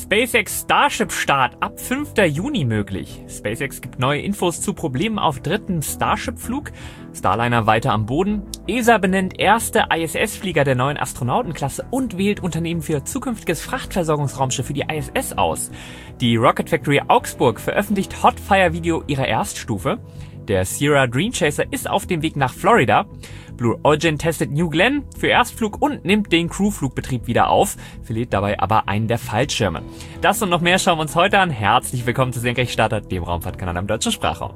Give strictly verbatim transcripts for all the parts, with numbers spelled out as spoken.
SpaceX Starship-Start ab fünften Juni möglich. SpaceX gibt neue Infos zu Problemen auf dritten Starship-Flug. Starliner weiter am Boden. E S A benennt erste I S S-Flieger der neuen Astronautenklasse und wählt Unternehmen für zukünftiges Frachtversorgungsschiff für die I S S aus. Die Rocket Factory Augsburg veröffentlicht Hotfire-Video ihrer Erststufe. Der Sierra Dream Chaser ist auf dem Weg nach Florida. Blue Origin testet New Glenn für Erstflug und nimmt den Crewflugbetrieb wieder auf, verliert dabei aber einen der Fallschirme. Das und noch mehr schauen wir uns heute an. Herzlich willkommen zu Senkrechtstarter, dem Raumfahrtkanal im deutschen Sprachraum.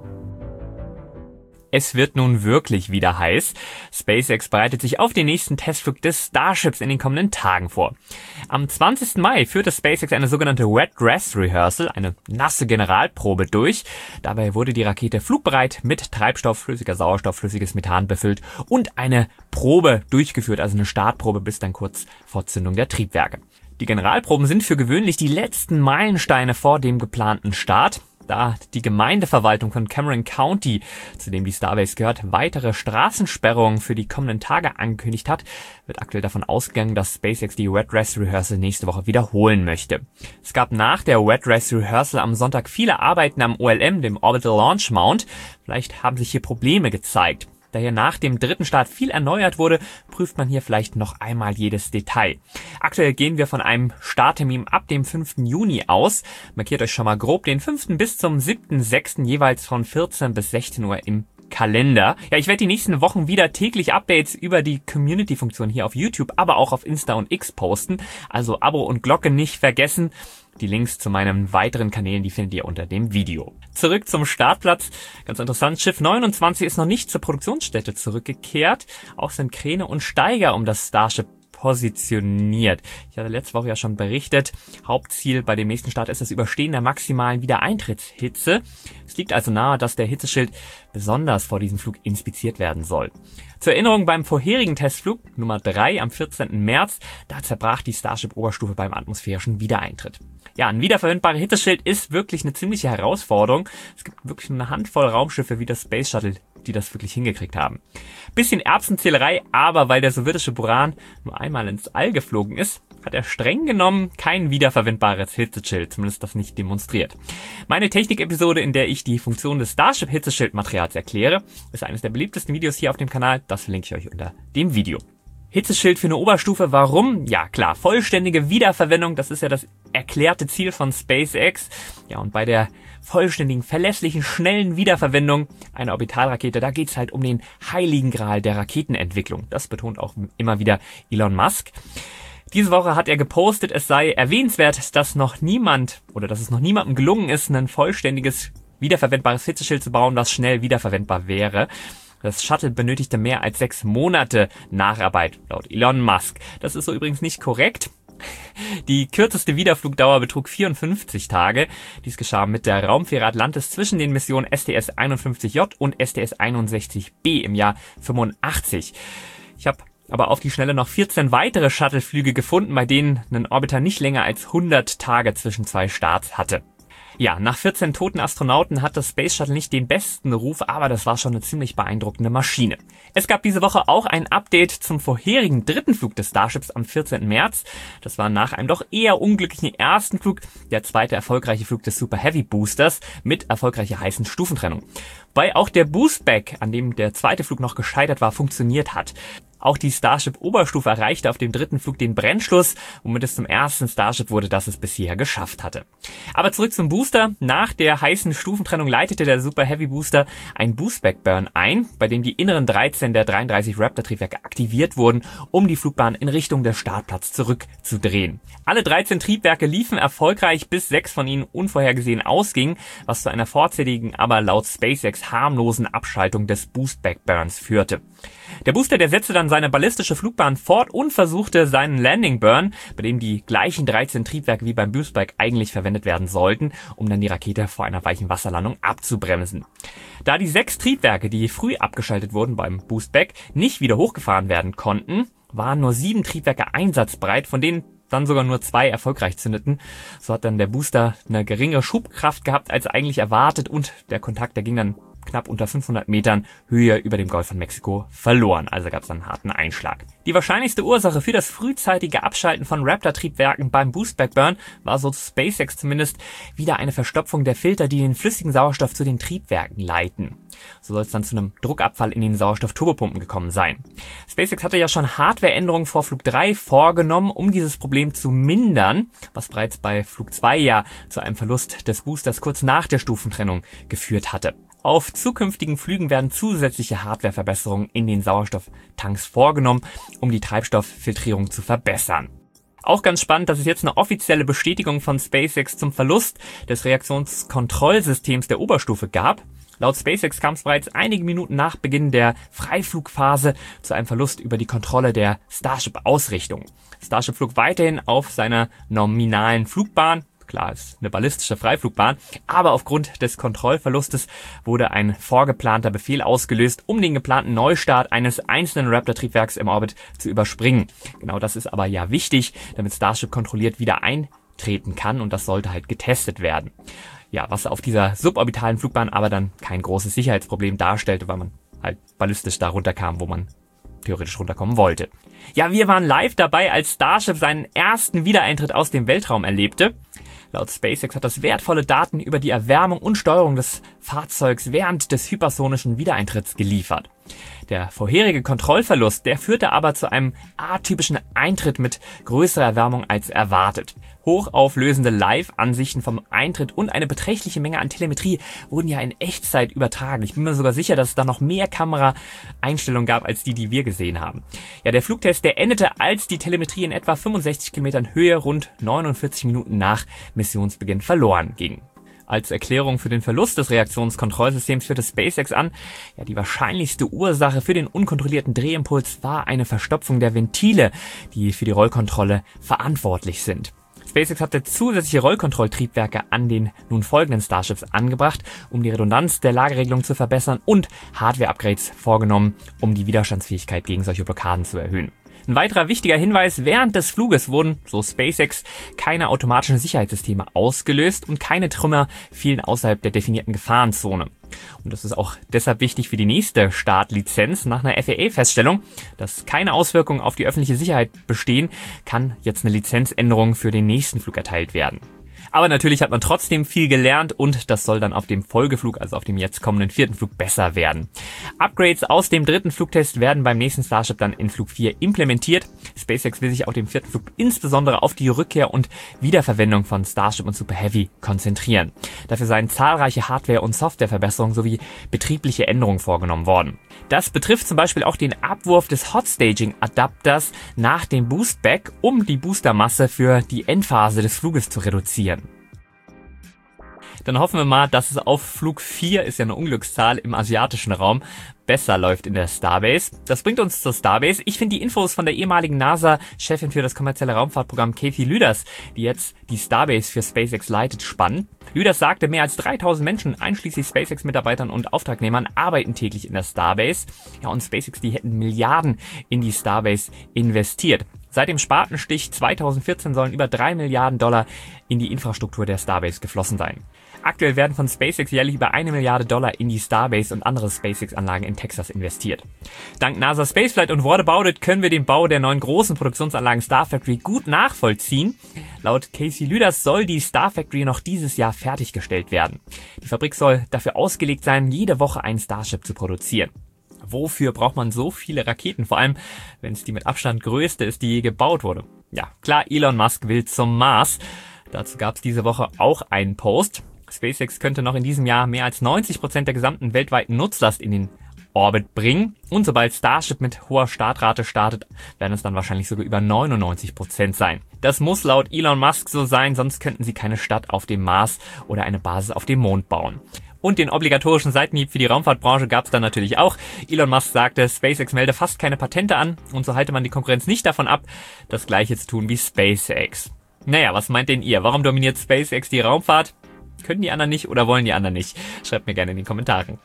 Es wird nun wirklich wieder heiß. SpaceX bereitet sich auf den nächsten Testflug des Starships in den kommenden Tagen vor. Am zwanzigsten Mai führte SpaceX eine sogenannte Wet Dress Rehearsal, eine nasse Generalprobe durch. Dabei wurde die Rakete flugbereit mit Treibstoff, flüssiger Sauerstoff, flüssiges Methan befüllt und eine Probe durchgeführt, also eine Startprobe bis dann kurz vor Zündung der Triebwerke. Die Generalproben sind für gewöhnlich die letzten Meilensteine vor dem geplanten Start. Da die Gemeindeverwaltung von Cameron County, zu dem die Starbase gehört, weitere Straßensperrungen für die kommenden Tage angekündigt hat, wird aktuell davon ausgegangen, dass SpaceX die Wet Dress Rehearsal nächste Woche wiederholen möchte. Es gab nach der Wet Dress Rehearsal am Sonntag viele Arbeiten am O L M, dem Orbital Launch Mount. Vielleicht haben sich hier Probleme gezeigt. Da hier nach dem dritten Start viel erneuert wurde, prüft man hier vielleicht noch einmal jedes Detail. Aktuell gehen wir von einem Starttermin ab dem fünften Juni aus. Markiert euch schon mal grob den fünften bis zum siebten sechsten jeweils von vierzehn bis sechzehn Uhr im Kalender. Ja, ich werde die nächsten Wochen wieder täglich Updates über die Community-Funktion hier auf YouTube, aber auch auf Insta und X posten. Also Abo und Glocke nicht vergessen. Die Links zu meinen weiteren Kanälen, die findet ihr unter dem Video. Zurück zum Startplatz. Ganz interessant, Schiff neunundzwanzig ist noch nicht zur Produktionsstätte zurückgekehrt. Auch sind Kräne und Steiger um das Starship positioniert. Ich hatte letzte Woche ja schon berichtet, Hauptziel bei dem nächsten Start ist das Überstehen der maximalen Wiedereintrittshitze. Es liegt also nahe, dass der Hitzeschild besonders vor diesem Flug inspiziert werden soll. Zur Erinnerung, beim vorherigen Testflug, Nummer drei am vierzehnten März, da zerbrach die Starship-Oberstufe beim atmosphärischen Wiedereintritt. Ja, ein wiederverwendbarer Hitzeschild ist wirklich eine ziemliche Herausforderung. Es gibt wirklich eine Handvoll Raumschiffe wie das Space Shuttle, die das wirklich hingekriegt haben. Bisschen Erbsenzählerei, aber weil der sowjetische Buran nur einmal ins All geflogen ist, hat er streng genommen kein wiederverwendbares Hitzeschild, zumindest das nicht demonstriert. Meine Technik-Episode, in der ich die Funktion des Starship-Hitzeschildmaterials erkläre, ist eines der beliebtesten Videos hier auf dem Kanal. Das verlinke ich euch unter dem Video. Hitzeschild für eine Oberstufe, warum? Ja klar, vollständige Wiederverwendung, das ist ja das erklärte Ziel von SpaceX. Ja, und bei der vollständigen, verlässlichen, schnellen Wiederverwendung einer Orbitalrakete, da geht's halt um den heiligen Gral der Raketenentwicklung. Das betont auch immer wieder Elon Musk. Diese Woche hat er gepostet, es sei erwähnenswert, dass noch niemand oder dass es noch niemandem gelungen ist, ein vollständiges, wiederverwendbares Hitzeschild zu bauen, das schnell wiederverwendbar wäre. Das Shuttle benötigte mehr als sechs Monate Nacharbeit, laut Elon Musk. Das ist so übrigens nicht korrekt. Die kürzeste Wiederflugdauer betrug vierundfünfzig Tage. Dies geschah mit der Raumfähre Atlantis zwischen den Missionen S T S einundfünfzig J und S T S einundsechzig B im Jahr fünfundachtzig. Ich habe aber auf die Schnelle noch vierzehn weitere Shuttleflüge gefunden, bei denen ein Orbiter nicht länger als hundert Tage zwischen zwei Starts hatte. Ja, nach vierzehn toten Astronauten hat das Space Shuttle nicht den besten Ruf, aber das war schon eine ziemlich beeindruckende Maschine. Es gab diese Woche auch ein Update zum vorherigen dritten Flug des Starships am vierzehnten März. Das war nach einem doch eher unglücklichen ersten Flug der zweite erfolgreiche Flug des Super Heavy Boosters mit erfolgreicher heißen Stufentrennung. Weil auch der Boostback, an dem der zweite Flug noch gescheitert war, funktioniert hat. Auch die Starship-Oberstufe erreichte auf dem dritten Flug den Brennschluss, womit es zum ersten Starship wurde, das es bisher geschafft hatte. Aber zurück zum Booster. Nach der heißen Stufentrennung leitete der Super Heavy Booster ein Boostback-Burn ein, bei dem die inneren dreizehn der dreiunddreißig Raptor-Triebwerke aktiviert wurden, um die Flugbahn in Richtung der Startplatz zurückzudrehen. Alle dreizehn Triebwerke liefen erfolgreich, bis sechs von ihnen unvorhergesehen ausgingen, was zu einer vorzeitigen, aber laut SpaceX harmlosen Abschaltung des Boostback-Burns führte. Der Booster, der setzte dann seine ballistische Flugbahn fort und versuchte seinen Landing Burn, bei dem die gleichen dreizehn Triebwerke wie beim Boostback eigentlich verwendet werden sollten, um dann die Rakete vor einer weichen Wasserlandung abzubremsen. Da die sechs Triebwerke, die früh abgeschaltet wurden beim Boostback, nicht wieder hochgefahren werden konnten, waren nur sieben Triebwerke einsatzbereit, von denen dann sogar nur zwei erfolgreich zündeten. So hat dann der Booster eine geringere Schubkraft gehabt als eigentlich erwartet und der Kontakt, der ging dann knapp unter fünfhundert Metern Höhe über dem Golf von Mexiko verloren. Also gab es einen harten Einschlag. Die wahrscheinlichste Ursache für das frühzeitige Abschalten von Raptor-Triebwerken beim Boost-Back-Burn war, so SpaceX zumindest, wieder eine Verstopfung der Filter, die den flüssigen Sauerstoff zu den Triebwerken leiten. So soll es dann zu einem Druckabfall in den Sauerstoffturbopumpen gekommen sein. SpaceX hatte ja schon Hardwareänderungen vor Flug drei vorgenommen, um dieses Problem zu mindern, was bereits bei Flug zwei ja zu einem Verlust des Boosters kurz nach der Stufentrennung geführt hatte. Auf zukünftigen Flügen werden zusätzliche Hardwareverbesserungen in den Sauerstofftanks vorgenommen, um die Treibstofffiltrierung zu verbessern. Auch ganz spannend, dass es jetzt eine offizielle Bestätigung von SpaceX zum Verlust des Reaktionskontrollsystems der Oberstufe gab. Laut SpaceX kam es bereits einige Minuten nach Beginn der Freiflugphase zu einem Verlust über die Kontrolle der Starship-Ausrichtung. Starship flog weiterhin auf seiner nominalen Flugbahn. Klar, ist eine ballistische Freiflugbahn, aber aufgrund des Kontrollverlustes wurde ein vorgeplanter Befehl ausgelöst, um den geplanten Neustart eines einzelnen Raptor-Triebwerks im Orbit zu überspringen. Genau das ist aber ja wichtig, damit Starship kontrolliert wieder eintreten kann, und das sollte halt getestet werden. Ja, was auf dieser suborbitalen Flugbahn aber dann kein großes Sicherheitsproblem darstellte, weil man halt ballistisch da runterkam, wo man theoretisch runterkommen wollte. Ja, wir waren live dabei, als Starship seinen ersten Wiedereintritt aus dem Weltraum erlebte. Laut SpaceX hat das wertvolle Daten über die Erwärmung und Steuerung des Fahrzeugs während des hypersonischen Wiedereintritts geliefert. Der vorherige Kontrollverlust, der führte aber zu einem atypischen Eintritt mit größerer Erwärmung als erwartet. Hochauflösende Live-Ansichten vom Eintritt und eine beträchtliche Menge an Telemetrie wurden ja in Echtzeit übertragen. Ich bin mir sogar sicher, dass es da noch mehr Kameraeinstellungen gab, als die, die wir gesehen haben. Ja, der Flugtest, der endete, als die Telemetrie in etwa fünfundsechzig Kilometern Höhe rund neunundvierzig Minuten nach Missionsbeginn verloren ging. Als Erklärung für den Verlust des Reaktionskontrollsystems führte SpaceX an, ja, die wahrscheinlichste Ursache für den unkontrollierten Drehimpuls war eine Verstopfung der Ventile, die für die Rollkontrolle verantwortlich sind. SpaceX hatte zusätzliche Rollkontrolltriebwerke an den nun folgenden Starships angebracht, um die Redundanz der Lageregelung zu verbessern, und Hardware-Upgrades vorgenommen, um die Widerstandsfähigkeit gegen solche Blockaden zu erhöhen. Ein weiterer wichtiger Hinweis: Während des Fluges wurden, so SpaceX, keine automatischen Sicherheitssysteme ausgelöst und keine Trümmer fielen außerhalb der definierten Gefahrenzone. Und das ist auch deshalb wichtig für die nächste Startlizenz. Nach einer F A A-Feststellung, dass keine Auswirkungen auf die öffentliche Sicherheit bestehen, kann jetzt eine Lizenzänderung für den nächsten Flug erteilt werden. Aber natürlich hat man trotzdem viel gelernt, und das soll dann auf dem Folgeflug, also auf dem jetzt kommenden vierten Flug, besser werden. Upgrades aus dem dritten Flugtest werden beim nächsten Starship dann in Flug vier implementiert. SpaceX will sich auf dem vierten Flug insbesondere auf die Rückkehr und Wiederverwendung von Starship und Super Heavy konzentrieren. Dafür seien zahlreiche Hardware- und Softwareverbesserungen sowie betriebliche Änderungen vorgenommen worden. Das betrifft zum Beispiel auch den Abwurf des Hot-Staging-Adapters nach dem Boostback, um die Boostermasse für die Endphase des Fluges zu reduzieren. Dann hoffen wir mal, dass es auf Flug vier, ist ja eine Unglückszahl im asiatischen Raum, besser läuft in der Starbase. Das bringt uns zur Starbase. Ich finde die Infos von der ehemaligen NASA-Chefin für das kommerzielle Raumfahrtprogramm Kathy Lueders, die jetzt die Starbase für SpaceX leitet, spannend. Lueders sagte, mehr als dreitausend Menschen, einschließlich SpaceX-Mitarbeitern und Auftragnehmern, arbeiten täglich in der Starbase. Ja, und SpaceX, die hätten Milliarden in die Starbase investiert. Seit dem Spatenstich zweitausendvierzehn sollen über drei Milliarden Dollar in die Infrastruktur der Starbase geflossen sein. Aktuell werden von SpaceX jährlich über eine Milliarde Dollar in die Starbase und andere SpaceX-Anlagen in Texas investiert. Dank NASA Spaceflight und What About It können wir den Bau der neuen großen Produktionsanlagen Star Factory gut nachvollziehen. Laut Kathy Lueders soll die Star Factory noch dieses Jahr fertiggestellt werden. Die Fabrik soll dafür ausgelegt sein, jede Woche ein Starship zu produzieren. Wofür braucht man so viele Raketen? Vor allem, wenn es die mit Abstand größte ist, die je gebaut wurde. Ja, klar, Elon Musk will zum Mars. Dazu gab es diese Woche auch einen Post. SpaceX könnte noch in diesem Jahr mehr als neunzig Prozent der gesamten weltweiten Nutzlast in den Orbit bringen. Und sobald Starship mit hoher Startrate startet, werden es dann wahrscheinlich sogar über neunundneunzig Prozent sein. Das muss laut Elon Musk so sein, sonst könnten sie keine Stadt auf dem Mars oder eine Basis auf dem Mond bauen. Und den obligatorischen Seitenhieb für die Raumfahrtbranche gab es dann natürlich auch. Elon Musk sagte, SpaceX melde fast keine Patente an, und so halte man die Konkurrenz nicht davon ab, das Gleiche zu tun wie SpaceX. Naja, was meint denn ihr? Warum dominiert SpaceX die Raumfahrt? Können die anderen nicht oder wollen die anderen nicht? Schreibt mir gerne in den Kommentaren.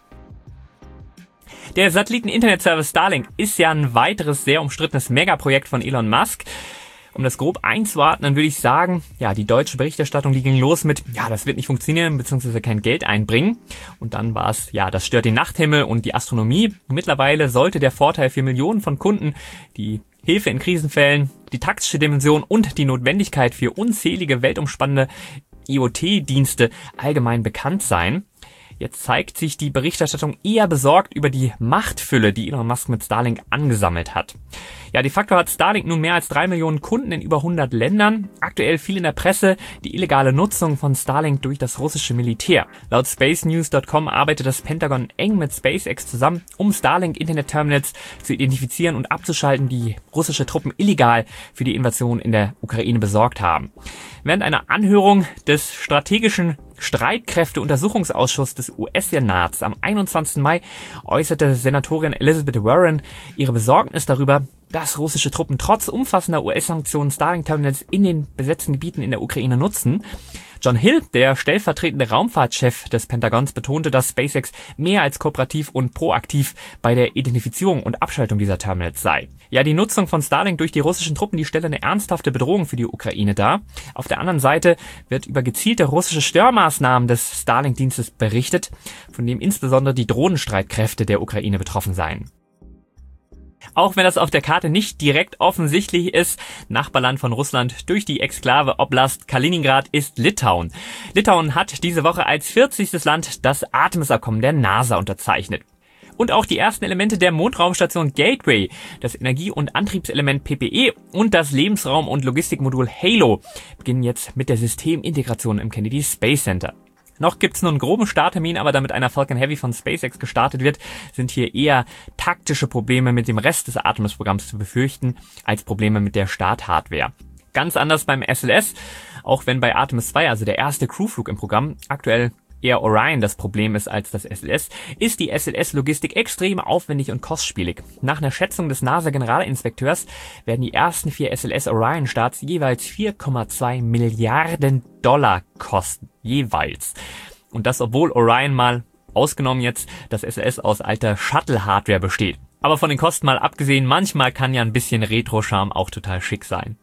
Der Satelliten-Internet-Service Starlink ist ja ein weiteres sehr umstrittenes Megaprojekt von Elon Musk. Um das grob einzuordnen, würde ich sagen, ja, die deutsche Berichterstattung, die ging los mit, ja, das wird nicht funktionieren, beziehungsweise kein Geld einbringen. Und dann war es, ja, das stört den Nachthimmel und die Astronomie. Mittlerweile sollte der Vorteil für Millionen von Kunden, die Hilfe in Krisenfällen, die taktische Dimension und die Notwendigkeit für unzählige weltumspannende I O T-Dienste allgemein bekannt sein. Jetzt zeigt sich die Berichterstattung eher besorgt über die Machtfülle, die Elon Musk mit Starlink angesammelt hat. Ja, de facto hat Starlink nun mehr als drei Millionen Kunden in über hundert Ländern. Aktuell viel in der Presse die illegale Nutzung von Starlink durch das russische Militär. Laut space news Punkt com arbeitet das Pentagon eng mit SpaceX zusammen, um Starlink-Internet-Terminals zu identifizieren und abzuschalten, die russische Truppen illegal für die Invasion in der Ukraine besorgt haben. Während einer Anhörung des strategischen Streitkräfte-Untersuchungsausschusses des U S-Senats am einundzwanzigsten Mai äußerte Senatorin Elizabeth Warren ihre Besorgnis darüber, dass russische Truppen trotz umfassender U S-Sanktionen Starlink-Terminals in den besetzten Gebieten in der Ukraine nutzen. John Hill, der stellvertretende Raumfahrtchef des Pentagons, betonte, dass SpaceX mehr als kooperativ und proaktiv bei der Identifizierung und Abschaltung dieser Terminals sei. Ja, die Nutzung von Starlink durch die russischen Truppen, die stelle eine ernsthafte Bedrohung für die Ukraine dar. Auf der anderen Seite wird über gezielte russische Störmaßnahmen des Starlink-Dienstes berichtet, von dem insbesondere die Drohnenstreitkräfte der Ukraine betroffen seien. Auch wenn das auf der Karte nicht direkt offensichtlich ist, Nachbarland von Russland durch die Exklave Oblast Kaliningrad ist Litauen. Litauen hat diese Woche als vierzigstes Land das Artemis-Abkommen der NASA unterzeichnet. Und auch die ersten Elemente der Mondraumstation Gateway, das Energie- und Antriebselement P P E und das Lebensraum- und Logistikmodul HALO beginnen jetzt mit der Systemintegration im Kennedy Space Center. Noch gibt's nur einen groben Starttermin, aber damit einer Falcon Heavy von SpaceX gestartet wird, sind hier eher taktische Probleme mit dem Rest des Artemis-Programms zu befürchten, als Probleme mit der Starthardware. Ganz anders beim S L S, auch wenn bei Artemis zwei, also der erste Crewflug im Programm, aktuell eher Orion das Problem ist als das S L S, ist die S L S-Logistik extrem aufwendig und kostspielig. Nach einer Schätzung des NASA-Generalinspekteurs werden die ersten vier S L S-Orion-Starts jeweils vier Komma zwei Milliarden Dollar kosten. Jeweils. Und das, obwohl Orion mal, ausgenommen jetzt, das S L S aus alter Shuttle-Hardware besteht. Aber von den Kosten mal abgesehen, manchmal kann ja ein bisschen Retro-Charme auch total schick sein.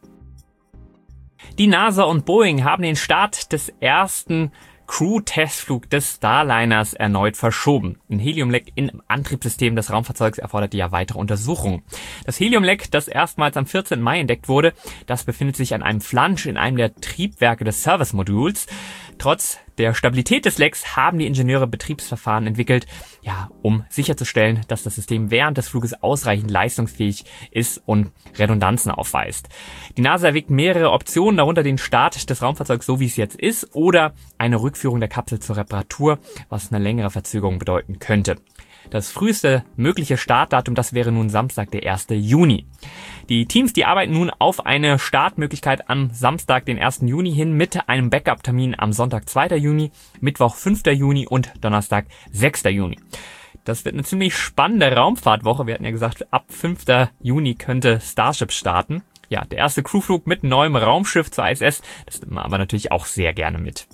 Die NASA und Boeing haben den Start des ersten Crew-Testflug des Starliners erneut verschoben. Ein Heliumleck im Antriebssystem des Raumfahrzeugs erforderte ja weitere Untersuchungen. Das Heliumleck, das erstmals am vierzehnten Mai entdeckt wurde, das befindet sich an einem Flansch in einem der Triebwerke des Service-Moduls. Trotz der Stabilität des Lecks haben die Ingenieure Betriebsverfahren entwickelt, ja, um sicherzustellen, dass das System während des Fluges ausreichend leistungsfähig ist und Redundanzen aufweist. Die NASA erwägt mehrere Optionen, darunter den Start des Raumfahrzeugs so wie es jetzt ist oder eine Rückführung der Kapsel zur Reparatur, was eine längere Verzögerung bedeuten könnte. Das früheste mögliche Startdatum, das wäre nun Samstag, der erste Juni. Die Teams, die arbeiten nun auf eine Startmöglichkeit am Samstag, den ersten Juni hin, mit einem Backup-Termin am Sonntag, zweiten Juni, Mittwoch, fünften Juni und Donnerstag, sechsten Juni. Das wird eine ziemlich spannende Raumfahrtwoche. Wir hatten ja gesagt, ab fünften Juni könnte Starship starten. Ja, der erste Crewflug mit neuem Raumschiff zur I S S, das nimmt man aber natürlich auch sehr gerne mit.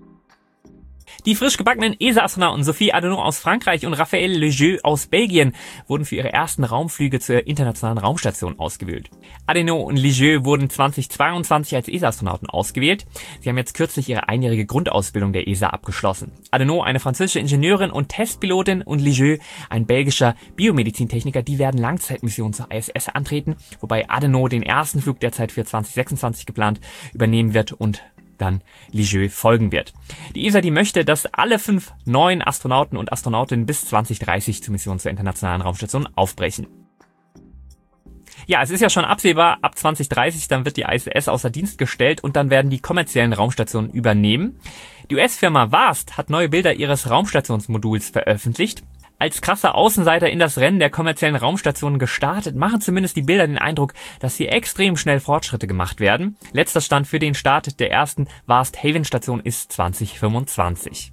Die frisch gebackenen E S A-Astronauten Sophie Adenau aus Frankreich und Raphaël Lejeune aus Belgien wurden für ihre ersten Raumflüge zur Internationalen Raumstation ausgewählt. Adenau und Lejeune wurden zweitausendzweiundzwanzig als E S A-Astronauten ausgewählt. Sie haben jetzt kürzlich ihre einjährige Grundausbildung der E S A abgeschlossen. Adenau, eine französische Ingenieurin und Testpilotin, und Lejeune, ein belgischer Biomedizintechniker, die werden Langzeitmissionen zur I S S antreten, wobei Adenau den ersten Flug derzeit für zwanzig sechsundzwanzig geplant übernehmen wird und dann Lejeune folgen wird. Die E S A, die möchte, dass alle fünf neuen Astronauten und Astronautinnen bis zwanzig dreißig zur Mission zur Internationalen Raumstation aufbrechen. Ja, es ist ja schon absehbar, ab zwanzig dreißig, dann wird die I S S außer Dienst gestellt und dann werden die kommerziellen Raumstationen übernehmen. Die U S-Firma Vast hat neue Bilder ihres Raumstationsmoduls veröffentlicht. Als krasser Außenseiter in das Rennen der kommerziellen Raumstationen gestartet, machen zumindest die Bilder den Eindruck, dass hier extrem schnell Fortschritte gemacht werden. Letzter Stand für den Start der ersten Vast Haven Station ist zwanzig fünfundzwanzig.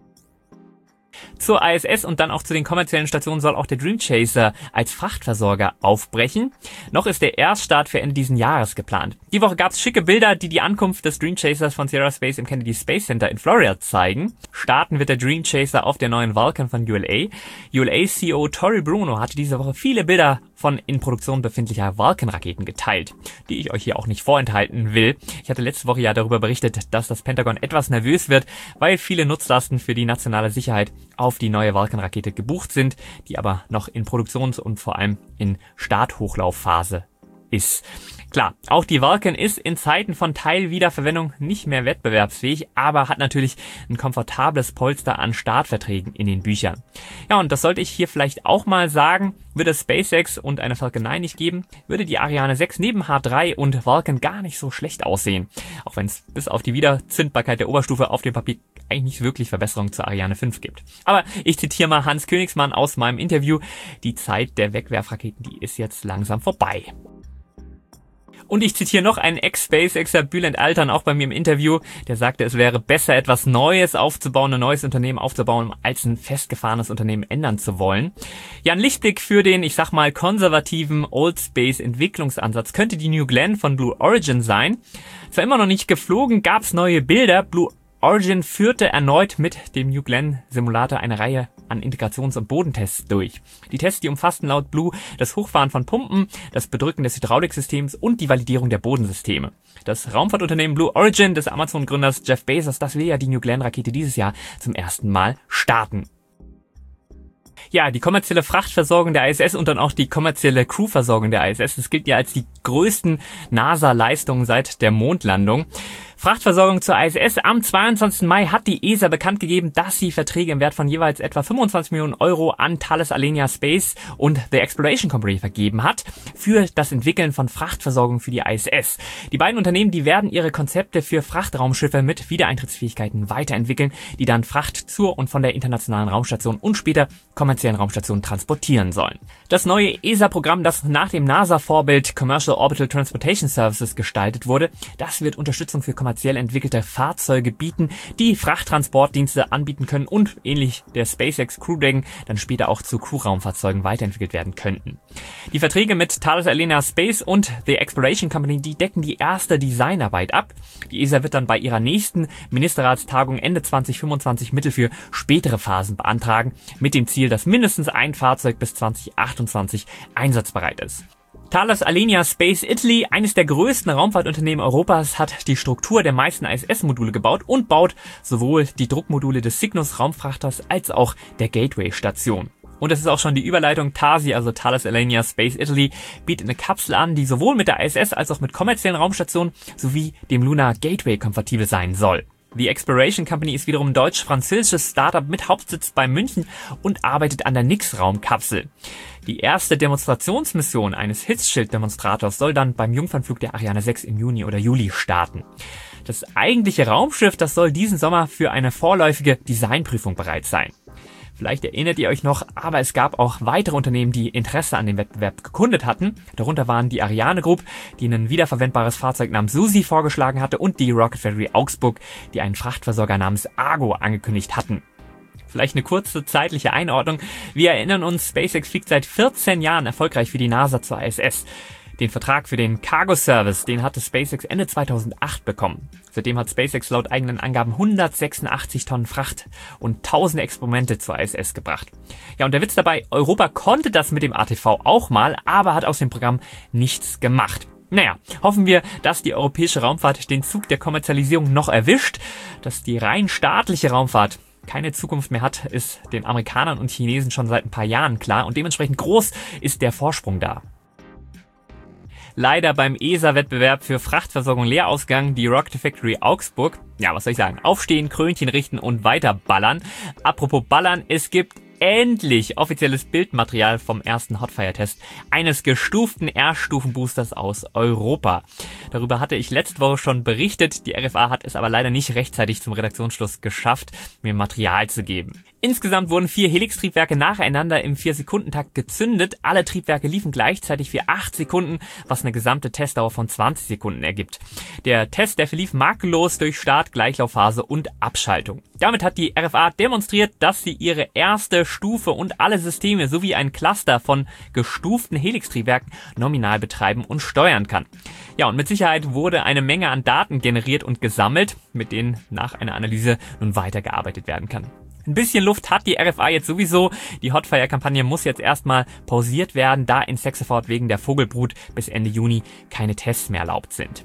Zur I S S und dann auch zu den kommerziellen Stationen soll auch der Dream Chaser als Frachtversorger aufbrechen. Noch ist der Erststart für Ende diesen Jahres geplant. Die Woche gab es schicke Bilder, die die Ankunft des Dream Chasers von Sierra Space im Kennedy Space Center in Florida zeigen. Starten wird der Dream Chaser auf der neuen Vulcan von U L A. U L A-C E O Tory Bruno hatte diese Woche viele Bilder von in Produktion befindlicher Vulcan-Raketen geteilt, die ich euch hier auch nicht vorenthalten will. Ich hatte letzte Woche ja darüber berichtet, dass das Pentagon etwas nervös wird, weil viele Nutzlasten für die nationale Sicherheit auf die neue Vulcan-Rakete gebucht sind, die aber noch in Produktions- und vor allem in Starthochlaufphase ist. Klar, auch die Vulcan ist in Zeiten von Teilwiederverwendung nicht mehr wettbewerbsfähig, aber hat natürlich ein komfortables Polster an Startverträgen in den Büchern. Ja, und das sollte ich hier vielleicht auch mal sagen, würde es SpaceX und eine Falcon neun nicht geben, würde die Ariane sechs neben H drei und Vulcan gar nicht so schlecht aussehen. Auch wenn es bis auf die Wiederzündbarkeit der Oberstufe auf dem Papier eigentlich nicht wirklich Verbesserungen zur Ariane fünf gibt. Aber ich zitiere mal Hans Königsmann aus meinem Interview: Die Zeit der Wegwerfraketen, die ist jetzt langsam vorbei. Und ich zitiere noch einen Ex-SpaceXer, Bülent Altan, auch bei mir im Interview, der sagte, es wäre besser, etwas Neues aufzubauen, ein neues Unternehmen aufzubauen, als ein festgefahrenes Unternehmen ändern zu wollen. Ja, ein Lichtblick für den, ich sag mal, konservativen Old Space Entwicklungsansatz könnte die New Glenn von Blue Origin sein. Zwar immer noch nicht geflogen, gab's neue Bilder. Blue Origin führte erneut mit dem New Glenn Simulator eine Reihe an Integrations- und Bodentests durch. Die Tests, die umfassten laut Blue das Hochfahren von Pumpen, das Bedrücken des Hydrauliksystems und die Validierung der Bodensysteme. Das Raumfahrtunternehmen Blue Origin des Amazon-Gründers Jeff Bezos, das will ja die New Glenn-Rakete dieses Jahr zum ersten Mal starten. Ja, die kommerzielle Frachtversorgung der I S S und dann auch die kommerzielle Crewversorgung der I S S, das gilt ja als die größten NASA-Leistungen seit der Mondlandung. Frachtversorgung zur I S S. Am zweiundzwanzigsten Mai hat die E S A bekannt gegeben, dass sie Verträge im Wert von jeweils etwa fünfundzwanzig Millionen Euro an Thales Alenia Space und The Exploration Company vergeben hat für das Entwickeln von Frachtversorgung für die I S S. Die beiden Unternehmen, die werden ihre Konzepte für Frachtraumschiffe mit Wiedereintrittsfähigkeiten weiterentwickeln, die dann Fracht zur und von der internationalen Raumstation und später kommerziellen Raumstationen transportieren sollen. Das neue E S A-Programm, das nach dem NASA-Vorbild Commercial Orbital Transportation Services gestaltet wurde, das wird Unterstützung für kommerziell entwickelte Fahrzeuge bieten, die Frachttransportdienste anbieten können und ähnlich der SpaceX Crew Dragon dann später auch zu Crew-Raumfahrzeugen weiterentwickelt werden könnten. Die Verträge mit Thales Alenia Space und The Exploration Company, die decken die erste Designarbeit ab. Die E S A wird dann bei ihrer nächsten Ministerratstagung Ende zwanzig fünfundzwanzig Mittel für spätere Phasen beantragen, mit dem Ziel, dass mindestens ein Fahrzeug bis zwanzig achtundzwanzig einsatzbereit ist. Thales Alenia Space Italy, eines der größten Raumfahrtunternehmen Europas, hat die Struktur der meisten I S S-Module gebaut und baut sowohl die Druckmodule des Cygnus-Raumfrachters als auch der Gateway-Station. Und das ist auch schon die Überleitung. T A S I, also Thales Alenia Space Italy, bietet eine Kapsel an, die sowohl mit der I S S als auch mit kommerziellen Raumstationen sowie dem Lunar Gateway kompatibel sein soll. The Exploration Company ist wiederum ein deutsch-französisches Startup mit Hauptsitz bei München und arbeitet an der Nix-Raumkapsel. Die erste Demonstrationsmission eines Hitzschild-Demonstrators soll dann beim Jungfernflug der Ariane sechs im Juni oder Juli starten. Das eigentliche Raumschiff, das soll diesen Sommer für eine vorläufige Designprüfung bereit sein. Vielleicht erinnert ihr euch noch, aber es gab auch weitere Unternehmen, die Interesse an dem Wettbewerb gekundet hatten. Darunter waren die Ariane Group, die ein wiederverwendbares Fahrzeug namens Susi vorgeschlagen hatte, und die Rocket Factory Augsburg, die einen Frachtversorger namens Argo angekündigt hatten. Vielleicht eine kurze zeitliche Einordnung. Wir erinnern uns, SpaceX fliegt seit vierzehn Jahren erfolgreich für die NASA zur I S S. Den Vertrag für den Cargo-Service, den hatte SpaceX Ende zweitausendacht bekommen. Seitdem hat SpaceX laut eigenen Angaben hundertsechsundachtzig Tonnen Fracht und tausende Experimente zur I S S gebracht. Ja, und der Witz dabei, Europa konnte das mit dem A T V auch mal, aber hat aus dem Programm nichts gemacht. Naja, hoffen wir, dass die europäische Raumfahrt den Zug der Kommerzialisierung noch erwischt, dass die rein staatliche Raumfahrt keine Zukunft mehr hat, ist den Amerikanern und Chinesen schon seit ein paar Jahren klar, und dementsprechend groß ist der Vorsprung da. Leider beim E S A-Wettbewerb für Frachtversorgung leer ausgegangen, die Rocket Factory Augsburg. Ja, was soll ich sagen? Aufstehen, Krönchen richten und weiter ballern. Apropos ballern, es gibt endlich offizielles Bildmaterial vom ersten Hotfire-Test eines gestuften R-Stufen-Boosters aus Europa. Darüber hatte ich letzte Woche schon berichtet. Die R F A hat es aber leider nicht rechtzeitig zum Redaktionsschluss geschafft, mir Material zu geben. Insgesamt wurden vier Helix-Triebwerke nacheinander im vier Sekunden Takt gezündet. Alle Triebwerke liefen gleichzeitig für acht Sekunden, was eine gesamte Testdauer von zwanzig Sekunden ergibt. Der Test, der verlief makellos durch Start, Gleichlaufphase und Abschaltung. Damit hat die R F A demonstriert, dass sie ihre erste Stufe und alle Systeme sowie ein Cluster von gestuften Helix-Triebwerken nominal betreiben und steuern kann. Ja, und mit Sicherheit wurde eine Menge an Daten generiert und gesammelt, mit denen nach einer Analyse nun weitergearbeitet werden kann. Ein bisschen Luft hat die R F A jetzt sowieso. Die Hotfire-Kampagne muss jetzt erstmal pausiert werden, da in Saxeford wegen der Vogelbrut bis Ende Juni keine Tests mehr erlaubt sind.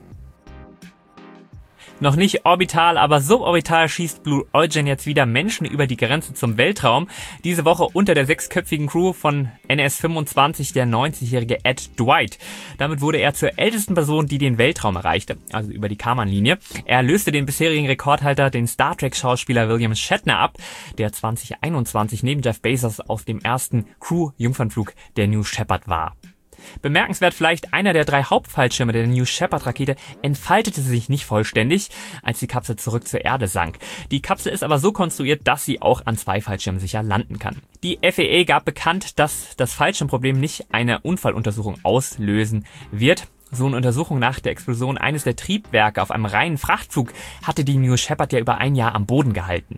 Noch nicht orbital, aber suborbital schießt Blue Origin jetzt wieder Menschen über die Grenze zum Weltraum. Diese Woche unter der sechsköpfigen Crew von N S fünfundzwanzig der neunzigjährige Ed Dwight. Damit wurde er zur ältesten Person, die den Weltraum erreichte, also über die Kármán-Linie. Er löste den bisherigen Rekordhalter, den Star Trek-Schauspieler William Shatner, ab, der zwanzig einundzwanzig neben Jeff Bezos auf dem ersten Crew-Jungfernflug der New Shepard war. Bemerkenswert vielleicht, einer der drei Hauptfallschirme der New Shepard-Rakete entfaltete sich nicht vollständig, als die Kapsel zurück zur Erde sank. Die Kapsel ist aber so konstruiert, dass sie auch an zwei Fallschirmen sicher landen kann. Die F A A gab bekannt, dass das Fallschirmproblem nicht eine Unfalluntersuchung auslösen wird. So eine Untersuchung nach der Explosion eines der Triebwerke auf einem reinen Frachtflug hatte die New Shepard ja über ein Jahr am Boden gehalten.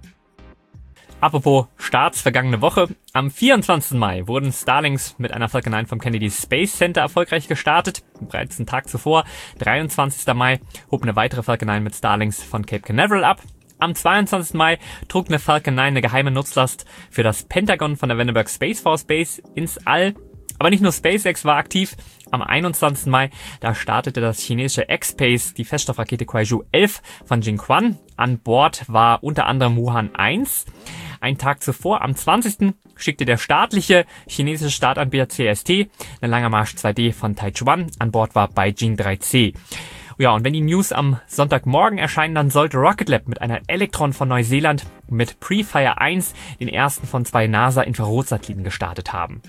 Apropos Starts vergangene Woche. Am vierundzwanzigsten Mai wurden Starlinks mit einer Falcon neun vom Kennedy Space Center erfolgreich gestartet. Bereits einen Tag zuvor, dreiundzwanzigsten Mai, hob eine weitere Falcon neun mit Starlinks von Cape Canaveral ab. Am zweiundzwanzigsten Mai trug eine Falcon neun eine geheime Nutzlast für das Pentagon von der Vandenberg Space Force Base ins All. Aber nicht nur SpaceX war aktiv. Am einundzwanzigsten Mai, da startete das chinesische X-Space die Feststoffrakete Kuaizhou elf von Jinquan. An Bord war unter anderem Wuhan eins. Einen Tag zuvor, am zwanzigsten schickte der staatliche chinesische Startanbieter C S T eine Langer Marsch zwei D von Taichuan. An Bord war Beijing drei C. Ja, und wenn die News am Sonntagmorgen erscheinen, dann sollte Rocket Lab mit einer Electron von Neuseeland mit Prefire eins den ersten von zwei NASA-Infrarotsatelliten gestartet haben.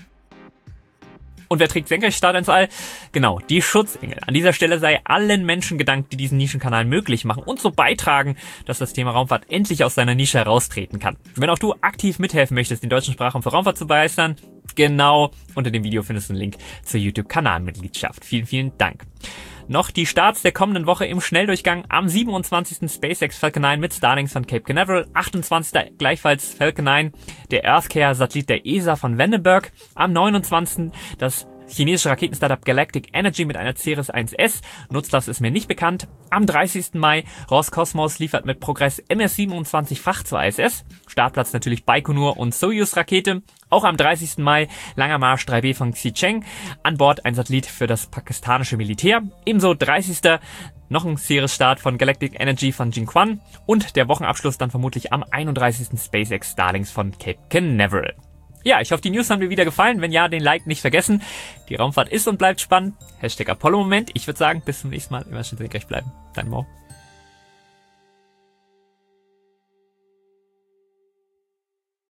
Und wer trägt Senkrechtstart ins All? Genau, die Schutzengel. An dieser Stelle sei allen Menschen gedankt, die diesen Nischenkanal möglich machen und so beitragen, dass das Thema Raumfahrt endlich aus seiner Nische heraustreten kann. Wenn auch du aktiv mithelfen möchtest, den deutschen Sprachraum für Raumfahrt zu begeistern, genau unter dem Video findest du einen Link zur YouTube-Kanalmitgliedschaft. Vielen, vielen Dank. Noch die Starts der kommenden Woche im Schnelldurchgang. Am siebenundzwanzigsten SpaceX Falcon neun mit Starlinks von Cape Canaveral. achtundzwanzigsten gleichfalls Falcon neun, der EarthCare-Satellit der E S A von Vandenberg. Am neunundzwanzigsten das chinesische Raketenstartup Galactic Energy mit einer Ceres eins S. Nutzlast ist mir nicht bekannt. Am dreißigsten Mai Roskosmos liefert mit Progress M S siebenundzwanzig Fracht zur I S S. Startplatz natürlich Baikonur und Soyuz-Rakete. Auch am dreißigsten Mai Langer Marsch drei B von Xicheng. An Bord ein Satellit für das pakistanische Militär. Ebenso dreißigsten noch ein Ceres-Start von Galactic Energy von Jinquan. Und der Wochenabschluss dann vermutlich am einunddreißigsten SpaceX Starlinks von Cape Canaveral. Ja, ich hoffe, die News haben dir wieder gefallen. Wenn ja, den Like nicht vergessen. Die Raumfahrt ist und bleibt spannend. Hashtag Apollo-Moment. Ich würde sagen, bis zum nächsten Mal. Immer schön senkrecht bleiben. Dein Mo.